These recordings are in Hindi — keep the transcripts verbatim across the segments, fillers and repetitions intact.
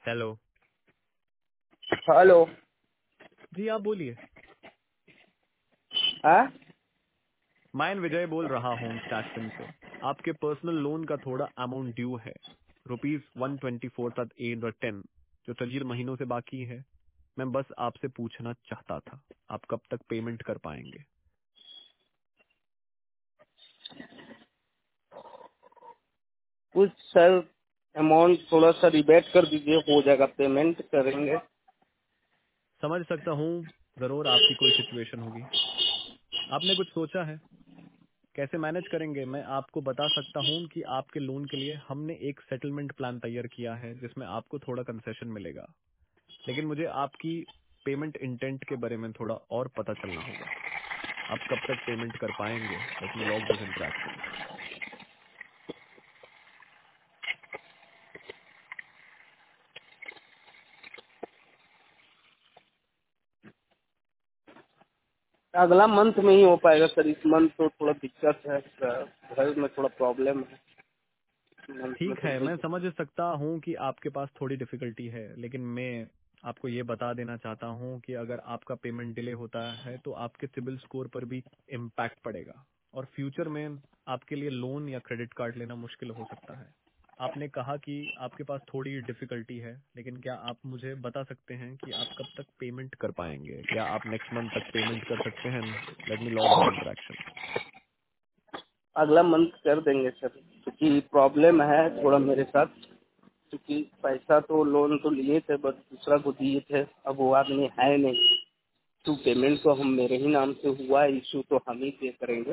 हेलो। हेलो। जी आप बोलिए। हाँ। मैं विजय बोल रहा हूँ स्टैटफिन से। आपके पर्सनल लोन का थोड़ा अमाउंट ड्यू है, रुपीज वन ट्वेंटी फोर तक एट टेन, जो तजीर महीनों से बाकी है। मैं बस आपसे पूछना चाहता था, आप कब तक पेमेंट कर पाएंगे? कुछ सर अमाउंट थोड़ा सा रिबेट कर दीजिए, हो जाएगा, पेमेंट करेंगे। समझ सकता हूँ, जरूर आपकी कोई सिचुएशन होगी। आपने कुछ सोचा है कैसे मैनेज करेंगे? मैं आपको बता सकता हूँ कि आपके लोन के लिए हमने एक सेटलमेंट प्लान तैयार किया है जिसमें आपको थोड़ा कंसेशन मिलेगा, लेकिन मुझे आपकी पेमेंट इंटेंट के बारे में थोड़ा और पता चलना होगा। आप कब तक पेमेंट कर पाएंगे? Let me log this interaction. अगला मंथ में ही हो पाएगा सर, इस मंथ तो थोड़ा दिक्कत है सर, घर में थोड़ा प्रॉब्लम है। मंथ में ठीक तो है, नहीं। मैं समझ सकता हूँ कि आपके पास थोड़ी डिफिकल्टी है, लेकिन मैं आपको ये बता देना चाहता हूँ कि अगर आपका पेमेंट डिले होता है तो आपके सिबिल स्कोर पर भी इम्पैक्ट पड़ेगा और फ्यूचर में आपके लिए लोन या क्रेडिट कार्ड लेना मुश्किल हो सकता है। आपने कहा कि आपके पास थोड़ी डिफिकल्टी है, लेकिन क्या आप मुझे बता सकते हैं कि आप कब तक पेमेंट कर पाएंगे? क्या आप नेक्स्ट मंथ तक पेमेंट कर सकते हैं? Let me log this interaction. अगला मंथ कर देंगे सर, क्योंकि प्रॉब्लम है थोड़ा मेरे साथ। क्योंकि पैसा तो लोन तो लिए थे, बस दूसरा को दिए थे, अब वो आदमी है नहीं। तो पेमेंट तो हम मेरे ही नाम से हुआ है, इशू तो हम ही पे करेंगे।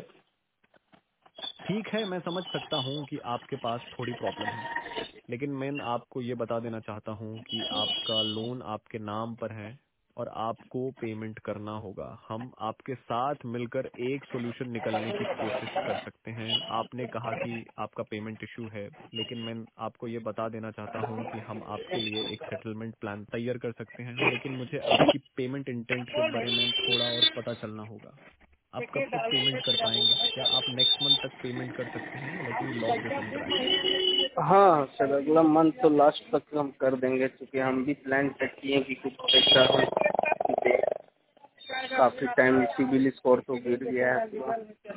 ठीक है, मैं समझ सकता हूँ कि आपके पास थोड़ी प्रॉब्लम है, लेकिन मैं आपको ये बता देना चाहता हूँ कि आपका लोन आपके नाम पर है और आपको पेमेंट करना होगा। हम आपके साथ मिलकर एक सॉल्यूशन निकलने की कोशिश कर सकते हैं। आपने कहा कि आपका पेमेंट इशू है, लेकिन मैं आपको ये बता देना चाहता हूँ कि हम आपके लिए एक सेटलमेंट प्लान तैयार कर सकते हैं, लेकिन मुझे आपकी पेमेंट इंटेंट के बारे में थोड़ा और पता चलना होगा। आप कब तक पेमेंट कर पाएंगे? क्या आप नेक्स्ट मंथ तक पेमेंट कर सकते हैं? Let me log this interaction. हाँ सर, अगला मंथ तो लास्ट तक हम कर देंगे, क्योंकि हम भी प्लान सेट किए कि कुछ पैसा हम दे। काफी टाइम सिविल स्कोर तो गिर गया है पूरा।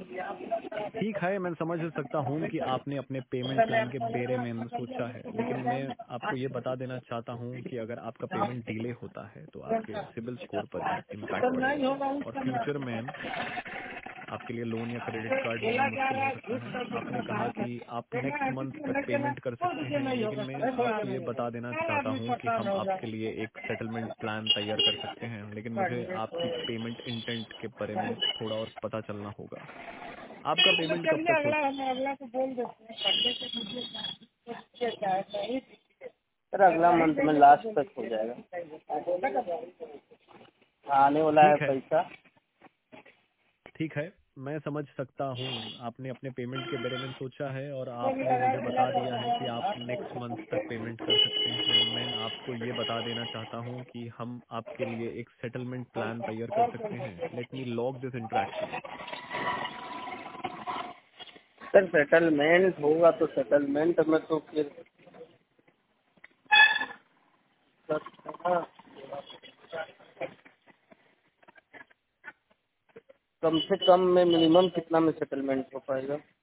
ठीक है, मैं समझ सकता हूँ कि आपने अपने पेमेंट प्लान के बारे में सोचा है, लेकिन मैं आपको ये बता देना चाहता हूँ कि अगर आपका पेमेंट डिले होता है तो आपके सिबिल स्कोर पर भी इम्पैक्ट पड़ेगा और फ्यूचर में आपके लिए लोन या क्रेडिट कार्ड लेना मुश्किल हो सकता है। आपने कहा कि आप नेक्स्ट मंथ तक पेमेंट कर सकते हैं, लेकिन मैं आपको ये बता देना चाहता हूँ कि हम आपके लिए एक सेटलमेंट प्लान तैयार कर सकते हैं, लेकिन मुझे आपकी पेमेंट इंटेंट के बारे में थोड़ा और पता चलना होगा। आपका पेमेंट कब तक हो? सर अगला मंथ में लास्ट तक हो जाएगा, आने वाला है ठीक है, पैसा। ठीक है, मैं समझ सकता हूँ। आपने अपने पेमेंट के बारे में सोचा है और आपने मुझे बता दिया है कि आप नेक्स्ट मंथ तक पेमेंट कर सकते हैं। मैं आपको ये बता देना चाहता हूँ कि हम आपके लिए एक सेटलमेंट प्लान तैयार कर सकते हैं। Let me log this interaction. Sir settlement होगा तो सेटलमेंट में तो फिर सर, कम से कम में मिनिमम कितना में सेटलमेंट हो पाएगा?